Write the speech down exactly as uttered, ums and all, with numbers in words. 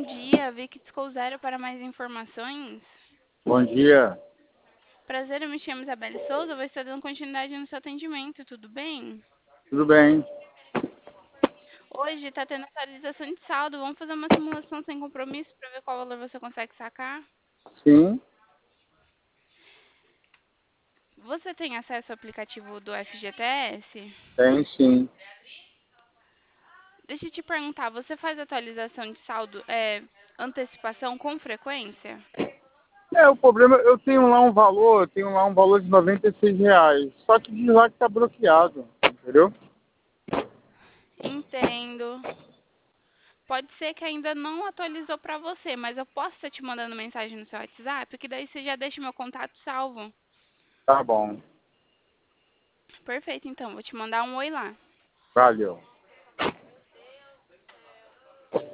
dia, vi que discou zero para mais informações. Bom dia. Prazer, eu me chamo Isabelle Souza, vou estar dando continuidade no seu atendimento, tudo bem? Tudo bem? Hoje está tendo atualização de saldo, vamos fazer uma simulação sem compromisso para ver qual valor você consegue sacar? Sim, Você tem acesso ao aplicativo do F G T S? tem sim. Deixa eu te perguntar, você faz atualização de saldo, é, antecipação com frequência? É, o problema, eu tenho lá um valor, eu tenho lá um valor de noventa e seis reais. Só que diz lá que tá bloqueado, entendeu? Entendo. Pode ser que ainda não atualizou para você, mas eu posso estar te mandando mensagem no seu WhatsApp, que daí você já deixa meu contato salvo. Tá bom. Perfeito, então, vou te mandar um oi lá. Valeu.